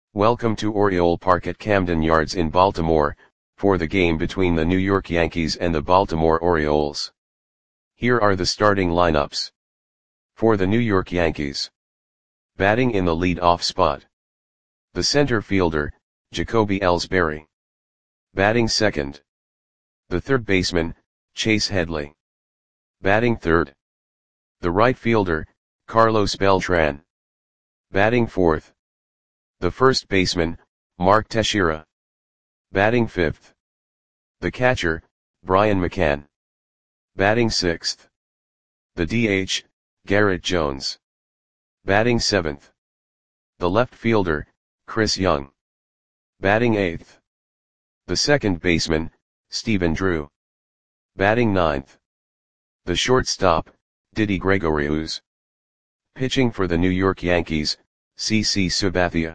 Welcome to Oriole Park at Camden Yards in Baltimore, for the game between the New York Yankees and the Baltimore Orioles. Here are the starting lineups. For the New York Yankees. Batting in the lead-off spot. The center fielder, Jacoby Ellsbury. Batting second. The third baseman, Chase Headley. Batting third. The right fielder, Carlos Beltran. Batting fourth. The first baseman, Mark Teixeira. Batting fifth. The catcher, Brian McCann. Batting sixth. The DH, Garrett Jones. Batting seventh. The left fielder, Chris Young. Batting eighth. The second baseman, Stephen Drew. Batting ninth. The shortstop, Didi Gregorius. Pitching for the New York Yankees, CC Sabathia.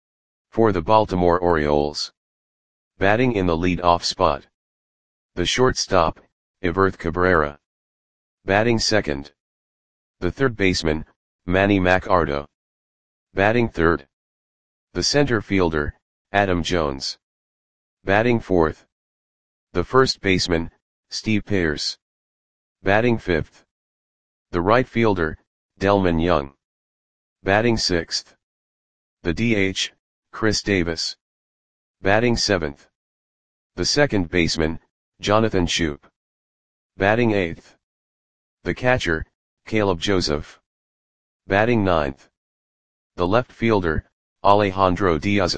For the Baltimore Orioles. Batting in the lead-off spot. The shortstop, Everth Cabrera. Batting second. The third baseman, Manny Machado. Batting third. The center fielder, Adam Jones. Batting fourth. The first baseman, Steve Pearce. Batting fifth. The right fielder, Delmon Young. Batting sixth. The DH, Chris Davis. Batting seventh. The second baseman, Jonathan Schoop. Batting eighth. The catcher, Caleb Joseph. Batting ninth. The left fielder, Alejandro Diaz.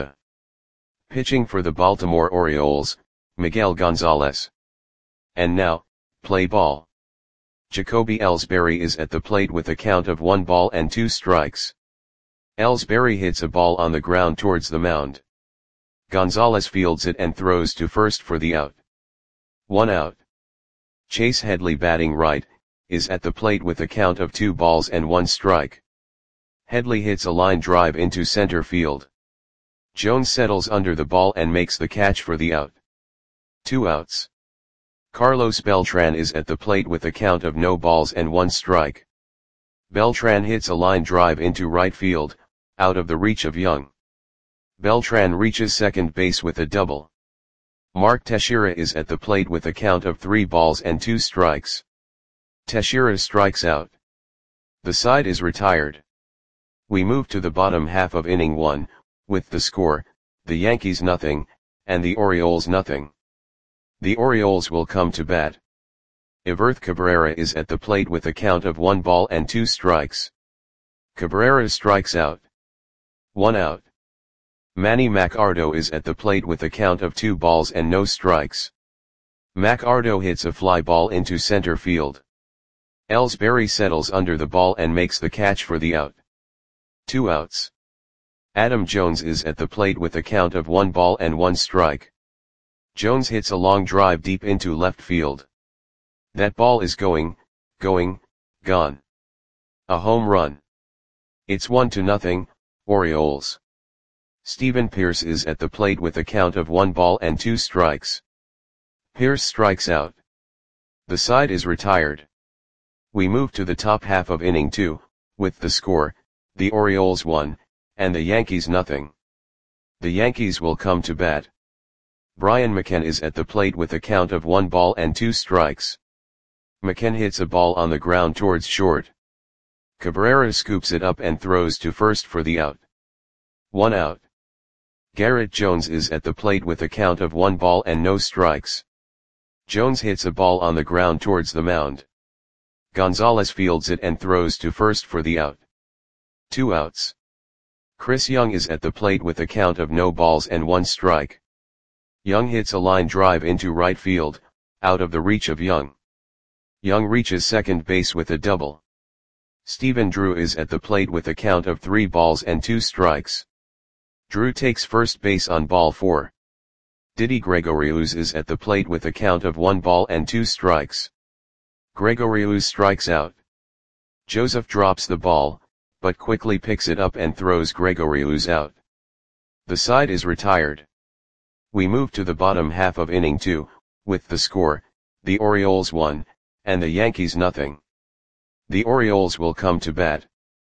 Pitching for the Baltimore Orioles, Miguel Gonzalez. And now, play ball. Jacoby Ellsbury is at the plate with a count of 1 ball and 2 strikes. Ellsbury hits a ball on the ground towards the mound. Gonzalez fields it and throws to first for the out. 1 out. Chase Headley, batting right, is at the plate with a count of 2 balls and 1 strike. Headley hits a line drive into center field. Jones settles under the ball and makes the catch for the out. 2 outs. Carlos Beltran is at the plate with a count of no balls and 1 strike. Beltran hits a line drive into right field, out of the reach of Young. Beltran reaches second base with a double. Mark Teixeira is at the plate with a count of 3 balls and 2 strikes. Teixeira strikes out. The side is retired. We move to the bottom half of inning 1, with the score, the Yankees nothing, and the Orioles nothing. The Orioles will come to bat. Everth Cabrera is at the plate with a count of 1 ball and 2 strikes. Cabrera strikes out. 1 out. Manny Machado is at the plate with a count of 2 balls and no strikes. Machado hits a fly ball into center field. Ellsbury settles under the ball and makes the catch for the out. 2 outs. Adam Jones is at the plate with a count of 1 ball and 1 strike. Jones hits a long drive deep into left field. That ball is gone. A home run. It's 1-0, Orioles. Stephen Pearce is at the plate with a count of 1 ball and 2 strikes. Pearce strikes out. The side is retired. We move to the top half of inning 2, with the score, the Orioles 1, and the Yankees nothing. The Yankees will come to bat. Brian McCann is at the plate with a count of 1 ball and 2 strikes. McCann hits a ball on the ground towards short. Cabrera scoops it up and throws to first for the out. 1 out. Garrett Jones is at the plate with a count of 1 ball and no strikes. Jones hits a ball on the ground towards the mound. Gonzalez fields it and throws to first for the out. 2 outs. Chris Young is at the plate with a count of no balls and 1 strike. Young hits a line drive into right field, out of the reach of Young. Young reaches second base with a double. Stephen Drew is at the plate with a count of 3 balls and 2 strikes. Drew takes first base on ball 4. Didi Gregorius is at the plate with a count of 1 ball and 2 strikes. Gregorius strikes out. Joseph drops the ball, but quickly picks it up and throws Gregorius out. The side is retired. We move to the bottom half of inning 2, with the score, the Orioles 1, and the Yankees nothing. The Orioles will come to bat.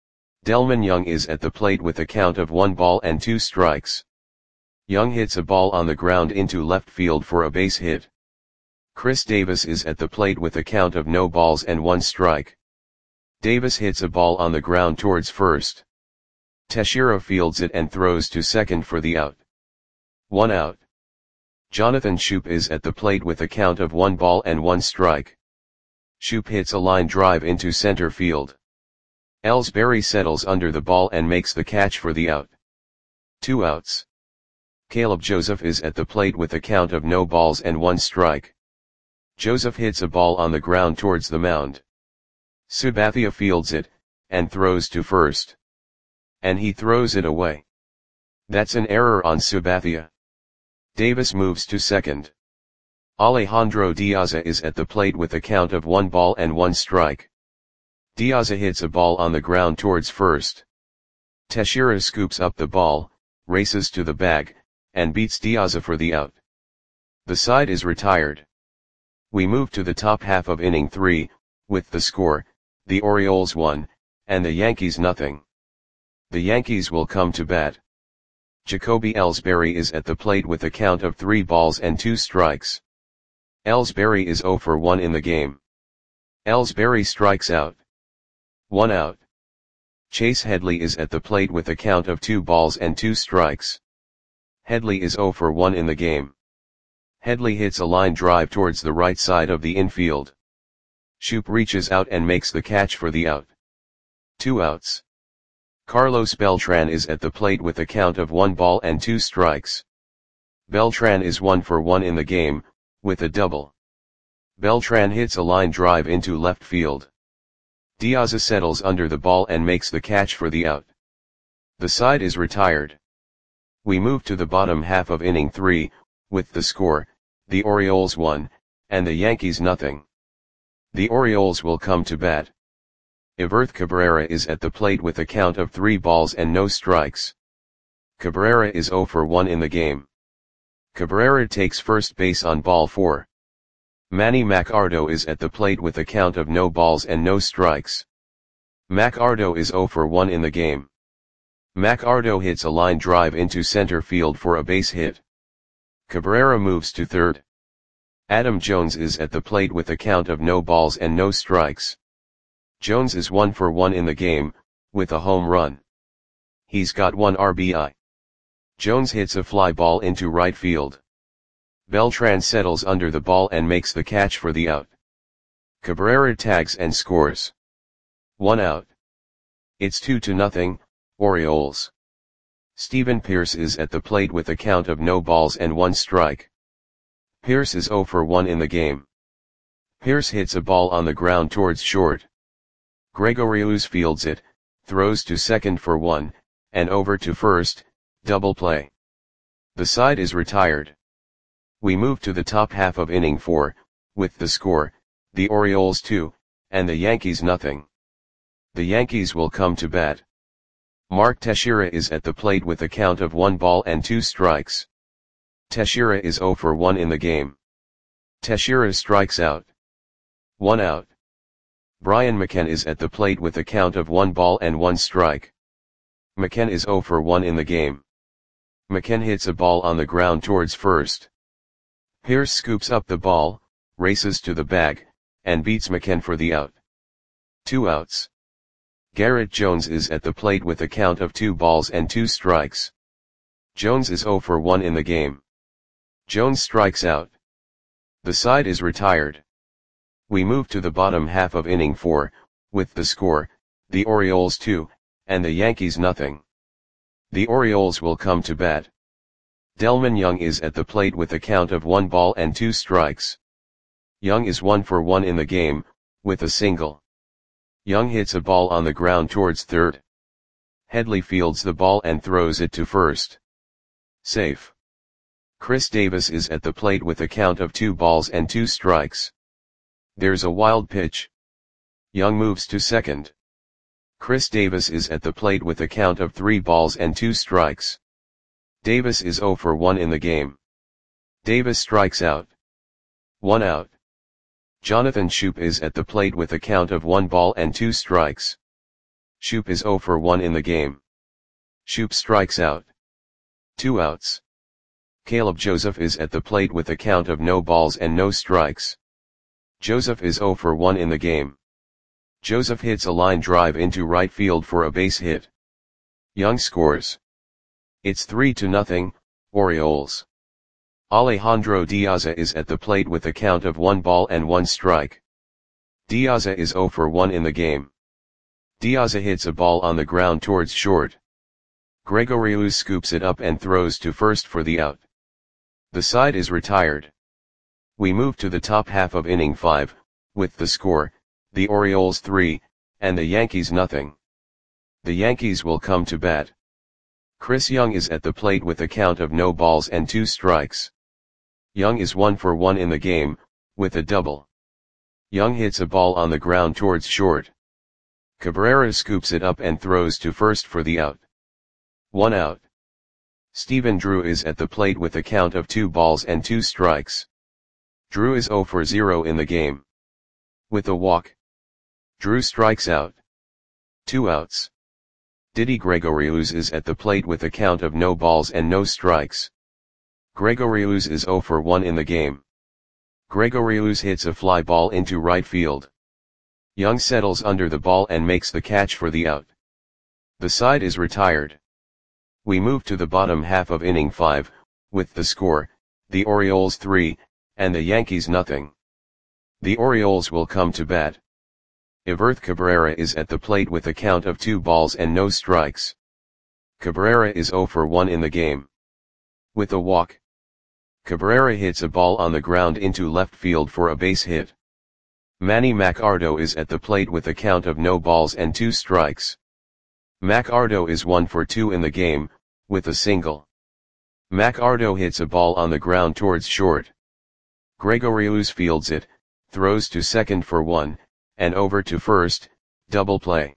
Delmon Young is at the plate with a count of 1 ball and 2 strikes. Young hits a ball on the ground into left field for a base hit. Chris Davis is at the plate with a count of no balls and 1 strike. Davis hits a ball on the ground towards first. Teixeira fields it and throws to second for the out. 1 out. Jonathan Schoop is at the plate with a count of 1 ball and 1 strike. Schoop hits a line drive into center field. Ellsbury settles under the ball and makes the catch for the out. 2 outs. Caleb Joseph is at the plate with a count of no balls and 1 strike. Joseph hits a ball on the ground towards the mound. Sabathia fields it, and throws to first. And he throws it away. That's an error on Sabathia. Davis moves to second. Alejandro Diaza is at the plate with a count of 1 ball and 1 strike. Diaza hits a ball on the ground towards first. Teixeira scoops up the ball, races to the bag, and beats Diaza for the out. The side is retired. We move to the top half of inning 3, with the score, the Orioles 1, and the Yankees nothing. The Yankees will come to bat. Jacoby Ellsbury is at the plate with a count of 3 balls and 2 strikes. Ellsbury is 0 for 1 in the game. Ellsbury strikes out. 1 out. Chase Headley is at the plate with a count of 2 balls and 2 strikes. Headley is 0 for 1 in the game. Headley hits a line drive towards the right side of the infield. Schoop reaches out and makes the catch for the out. 2 outs. Carlos Beltran is at the plate with a count of 1 ball and 2 strikes. Beltran is 1 for 1 in the game, with a double. Beltran hits a line drive into left field. Diaza settles under the ball and makes the catch for the out. The side is retired. We move to the bottom half of inning 3, with the score, the Orioles 1, and the Yankees nothing. The Orioles will come to bat. Everth Cabrera is at the plate with a count of 3 balls and no strikes. Cabrera is 0 for 1 in the game. Cabrera takes first base on ball 4. Manny Machado is at the plate with a count of no balls and no strikes. Machado is 0 for 1 in the game. Machado hits a line drive into center field for a base hit. Cabrera moves to third. Adam Jones is at the plate with a count of no balls and no strikes. Jones is 1 for 1 in the game, with a home run. He's got 1 RBI. Jones hits a fly ball into right field. Beltran settles under the ball and makes the catch for the out. Cabrera tags and scores. 1 out. It's 2-0, Orioles. Stephen Pearce is at the plate with a count of no balls and 1 strike. Pearce is 0 for 1 in the game. Pearce hits a ball on the ground towards short. Gregorius fields it, throws to second for 1, and over to first, double play. The side is retired. We move to the top half of inning 4, with the score, the Orioles 2, and the Yankees nothing. The Yankees will come to bat. Mark Teixeira is at the plate with a count of 1 ball and 2 strikes. Teixeira is 0 for 1 in the game. Teixeira strikes out. 1 out. Brian McCann is at the plate with a count of 1 ball and 1 strike. McCann is 0 for 1 in the game. McCann hits a ball on the ground towards first. Pearce scoops up the ball, races to the bag, and beats McCann for the out. 2 outs. Garrett Jones is at the plate with a count of 2 balls and 2 strikes. Jones is 0 for 1 in the game. Jones strikes out. The side is retired. We move to the bottom half of inning 4, with the score, the Orioles 2, and the Yankees nothing. The Orioles will come to bat. Delmon Young is at the plate with a count of 1 ball and 2 strikes. Young is 1 for 1 in the game, with a single. Young hits a ball on the ground towards third. Headley fields the ball and throws it to first. Safe. Chris Davis is at the plate with a count of 2 balls and 2 strikes. There's a wild pitch. Young moves to second. Chris Davis is at the plate with a count of 3 balls and 2 strikes. Davis is 0 for 1 in the game. Davis strikes out. 1 out. Jonathan Schoop is at the plate with a count of 1 ball and 2 strikes. Shoop is 0 for 1 in the game. Shoop strikes out. 2 outs. Caleb Joseph is at the plate with a count of no balls and no strikes. Joseph is 0 for 1 in the game. Joseph hits a line drive into right field for a base hit. Young scores. It's 3-0, Orioles. Alejandro Diaz is at the plate with a count of 1 ball and 1 strike. Diaz is 0 for 1 in the game. Diaz hits a ball on the ground towards short. Gregorius scoops it up and throws to first for the out. The side is retired. We move to the top half of inning 5, with the score, the Orioles 3, and the Yankees nothing. The Yankees will come to bat. Chris Young is at the plate with a count of no balls and 2 strikes. Young is 1 for 1 in the game, with a double. Young hits a ball on the ground towards short. Cabrera scoops it up and throws to first for the out. 1 out. Stephen Drew is at the plate with a count of 2 balls and 2 strikes. Drew is 0 for 0 in the game. With a walk. Drew strikes out. 2 outs. Didi Gregorius is at the plate with a count of no balls and no strikes. Gregorius is 0 for 1 in the game. Gregorius hits a fly ball into right field. Young settles under the ball and makes the catch for the out. The side is retired. We move to the bottom half of inning 5, with the score, the Orioles 3, and the Yankees nothing. The Orioles will come to bat. Everth Cabrera is at the plate with a count of 2 balls and no strikes. Cabrera is 0 for 1 in the game. With a walk. Cabrera hits a ball on the ground into left field for a base hit. Manny Machado is at the plate with a count of no balls and 2 strikes. Machado is 1 for 2 in the game, with a single. Machado hits a ball on the ground towards short. Gregorius fields it, throws to second for 1, and over to first, double play.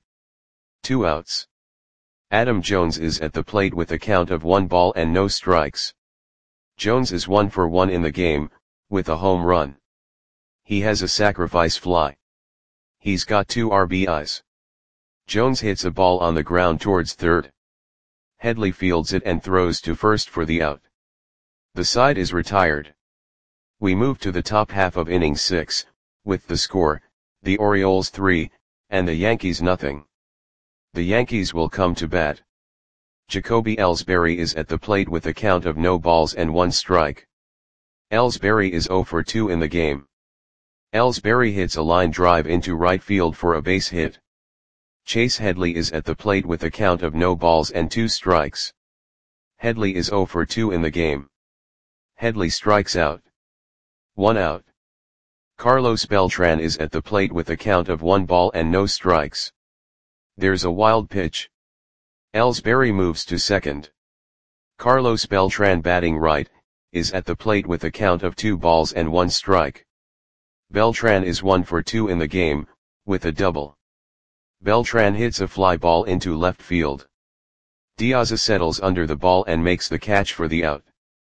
2 outs. Adam Jones is at the plate with a count of 1 ball and no strikes. Jones is 1 for 1 in the game, with a home run. He has a sacrifice fly. He's got 2 RBIs. Jones hits a ball on the ground towards third. Headley fields it and throws to first for the out. The side is retired. We move to the top half of inning 6, with the score, the Orioles 3, and the Yankees nothing. The Yankees will come to bat. Jacoby Ellsbury is at the plate with a count of no balls and 1 strike. Ellsbury is 0 for 2 in the game. Ellsbury hits a line drive into right field for a base hit. Chase Headley is at the plate with a count of no balls and 2 strikes. Headley is 0 for 2 in the game. Headley strikes out. 1 out. Carlos Beltran is at the plate with a count of 1 ball and no strikes. There's a wild pitch. Ellsbury moves to second. Carlos Beltran, batting right, is at the plate with a count of 2 balls and 1 strike. Beltran is 1 for 2 in the game, with a double. Beltran hits a fly ball into left field. Diaz settles under the ball and makes the catch for the out.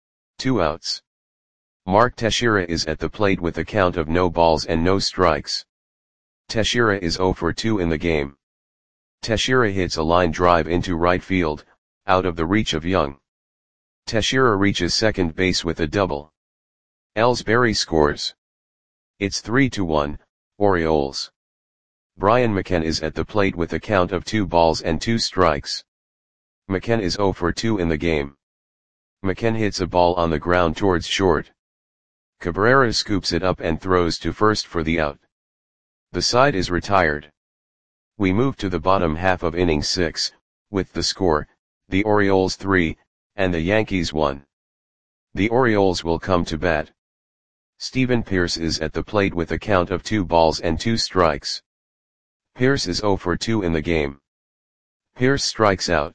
2 outs. Mark Teixeira is at the plate with a count of no balls and no strikes. Teixeira is 0 for 2 in the game. Teixeira hits a line drive into right field, out of the reach of Young. Teixeira reaches second base with a double. Ellsbury scores. It's 3-1, Orioles. Brian McCann is at the plate with a count of 2 balls and 2 strikes. McCann is 0 for 2 in the game. McCann hits a ball on the ground towards short. Cabrera scoops it up and throws to first for the out. The side is retired. We move to the bottom half of inning 6, with the score, the Orioles 3, and the Yankees 1. The Orioles will come to bat. Stephen Pearce is at the plate with a count of 2 balls and 2 strikes. Pearce is 0 for 2 in the game. Pearce strikes out.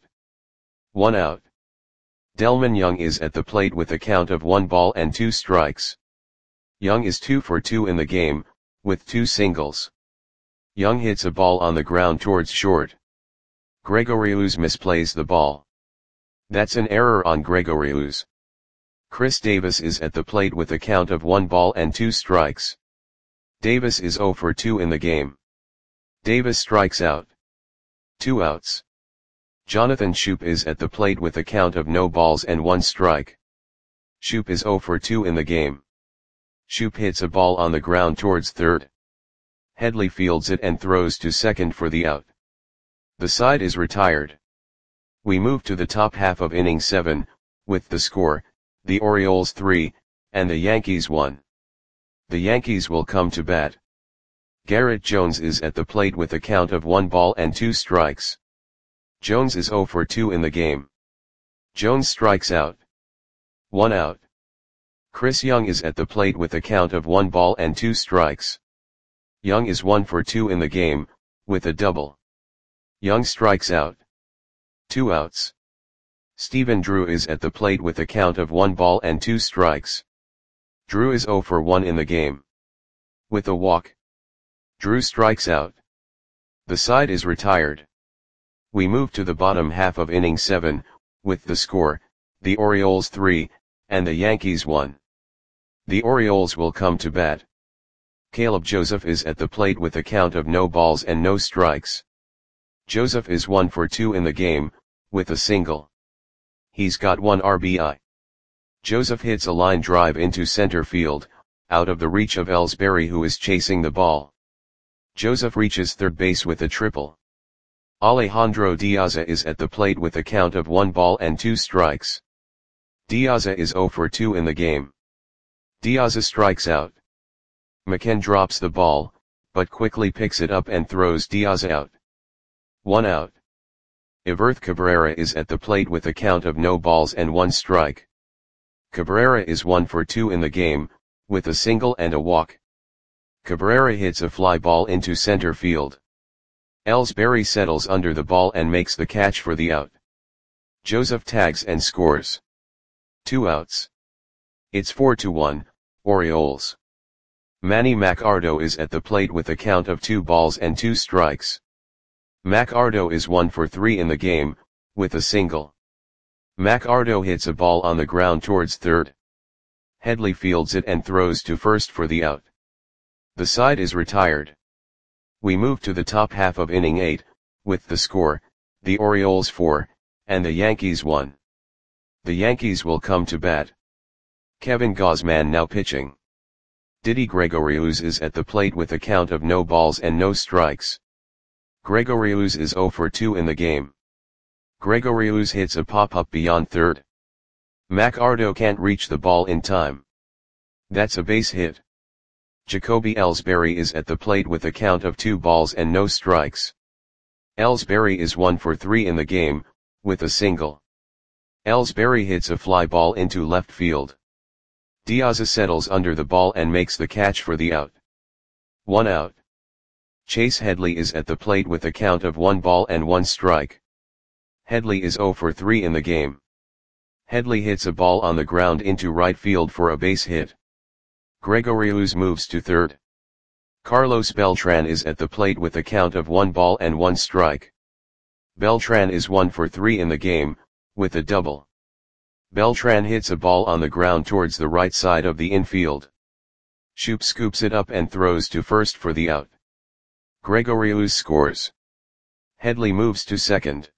1 out. Delmon Young is at the plate with a count of 1 ball and 2 strikes. Young is 2 for 2 in the game, with 2 singles. Young hits a ball on the ground towards short. Gregorius misplays the ball. That's an error on Gregorius. Chris Davis is at the plate with a count of 1 ball and 2 strikes. Davis is 0 for 2 in the game. Davis strikes out. 2 outs. Jonathan Schoop is at the plate with a count of no balls and 1 strike. Schoop is 0 for 2 in the game. Schoop hits a ball on the ground towards third. Headley fields it and throws to second for the out. The side is retired. We move to the top half of inning 7, with the score, the Orioles 3, and the Yankees 1. The Yankees will come to bat. Garrett Jones is at the plate with a count of 1 ball and 2 strikes. Jones is 0 for 2 in the game. Jones strikes out. 1 out. Chris Young is at the plate with a count of 1 ball and 2 strikes. Young is 1 for 2 in the game, with a double. Young strikes out. 2 outs. Stephen Drew is at the plate with a count of 1 ball and 2 strikes. Drew is 0 for 1 in the game. With a walk. Drew strikes out. The side is retired. We move to the bottom half of inning 7, with the score, the Orioles 3, and the Yankees 1. The Orioles will come to bat. Caleb Joseph is at the plate with a count of no balls and no strikes. Joseph is 1 for 2 in the game, with a single. He's got 1 RBI. Joseph hits a line drive into center field, out of the reach of Ellsbury, who is chasing the ball. Joseph reaches third base with a triple. Alejandro Diaz is at the plate with a count of 1 ball and 2 strikes. Diaz is 0 for 2 in the game. Diaz strikes out. McKen drops the ball, but quickly picks it up and throws Diaz out. 1 out. Iverth Cabrera is at the plate with a count of no balls and 1 strike. Cabrera is 1 for 2 in the game, with a single and a walk. Cabrera hits a fly ball into center field. Ellsbury settles under the ball and makes the catch for the out. Joseph tags and scores. 2 outs. It's 4-1, Orioles. Manny Machado is at the plate with a count of 2 balls and 2 strikes. Machado is 1 for 3 in the game, with a single. Machado hits a ball on the ground towards third. Headley fields it and throws to first for the out. The side is retired. We move to the top half of inning 8, with the score, the Orioles 4, and the Yankees 1. The Yankees will come to bat. Kevin Gausman now pitching. Didi Gregorius is at the plate with a count of no balls and no strikes. Gregorius is 0 for 2 in the game. Gregorius hits a pop-up beyond third. Machado can't reach the ball in time. That's a base hit. Jacoby Ellsbury is at the plate with a count of 2 balls and no strikes. Ellsbury is 1 for 3 in the game, with a single. Ellsbury hits a fly ball into left field. Diaz settles under the ball and makes the catch for the out. 1 out. Chase Headley is at the plate with a count of 1 ball and 1 strike. Headley is 0 for 3 in the game. Headley hits a ball on the ground into right field for a base hit. Gregorius moves to third. Carlos Beltran is at the plate with a count of 1 ball and 1 strike. Beltran is 1 for 3 in the game, with a double. Beltran hits a ball on the ground towards the right side of the infield. Schoop scoops it up and throws to first for the out. Gregorius scores. Headley moves to second.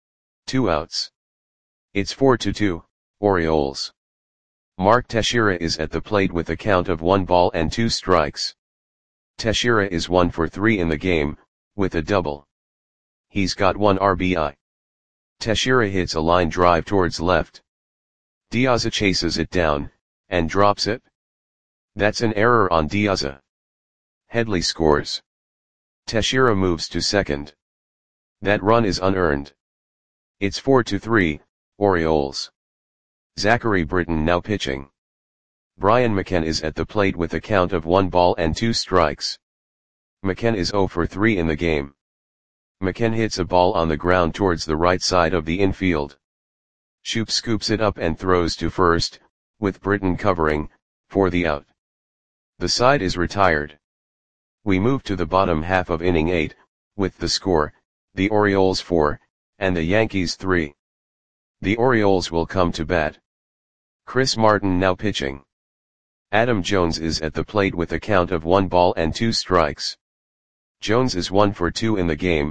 2 outs. It's 4-2, Orioles. Mark Teixeira is at the plate with a count of 1 ball and 2 strikes. Teixeira is 1 for 3 in the game, with a double. He's got 1 RBI. Teixeira hits a line drive towards left. Diaz chases it down, and drops it. That's an error on Diaz. Headley scores. Teixeira moves to second. That run is unearned. It's 4-3, Orioles. Zachary Britton now pitching. Brian McKen is at the plate with a count of 1 ball and 2 strikes. McKen is 0 for 3 in the game. McKen hits a ball on the ground towards the right side of the infield. Schoop scoops it up and throws to first, with Britton covering, for the out. The side is retired. We move to the bottom half of inning 8, with the score, the Orioles 4, and the Yankees 3. The Orioles will come to bat. Chris Martin now pitching. Adam Jones is at the plate with a count of 1 ball and 2 strikes. Jones is 1 for 2 in the game,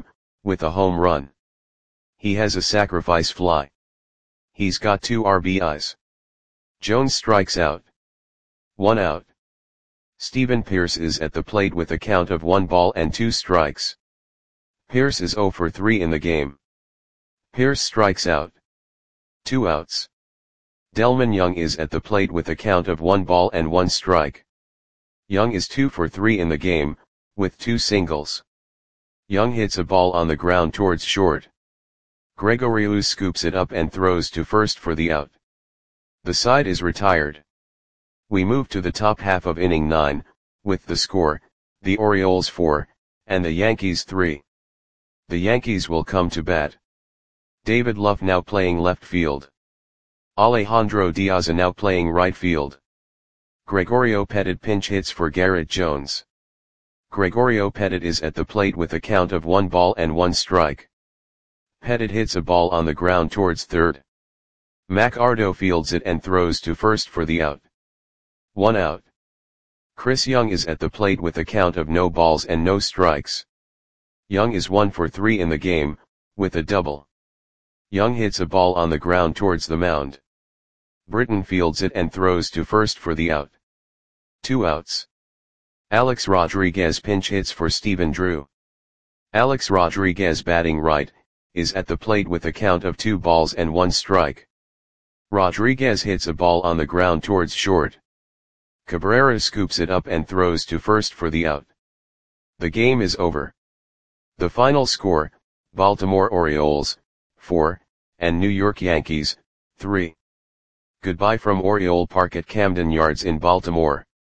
with a home run. He has a sacrifice fly. He's got 2 RBIs. Jones strikes out. 1 out. Steven Pearce is at the plate with a count of 1 ball and 2 strikes. Pearce is 0 for 3 in the game. Pearce strikes out. 2 outs. Delmon Young is at the plate with a count of 1 ball and 1 strike. Young is 2 for 3 in the game, with 2 singles. Young hits a ball on the ground towards short. Gregoriou scoops it up and throws to first for the out. The side is retired. We move to the top half of inning 9, with the score, the Orioles 4, and the Yankees 3. The Yankees will come to bat. David Luff now playing left field. Alejandro Diaz now playing right field. Gregorio Petit pinch hits for Garrett Jones. Gregorio Petit is at the plate with a count of 1 ball and 1 strike. Petit hits a ball on the ground towards third. McArdo fields it and throws to first for the out. 1 out. Chris Young is at the plate with a count of no balls and no strikes. Young is 1 for 3 in the game, with a double. Young hits a ball on the ground towards the mound. Britton fields it and throws to first for the out. 2 outs. Alex Rodriguez pinch hits for Stephen Drew. Alex Rodriguez batting right, is at the plate with a count of 2 balls and 1 strike. Rodriguez hits a ball on the ground towards short. Cabrera scoops it up and throws to first for the out. The game is over. The final score, Baltimore Orioles, 4, and New York Yankees, 3. Goodbye from Oriole Park at Camden Yards in Baltimore.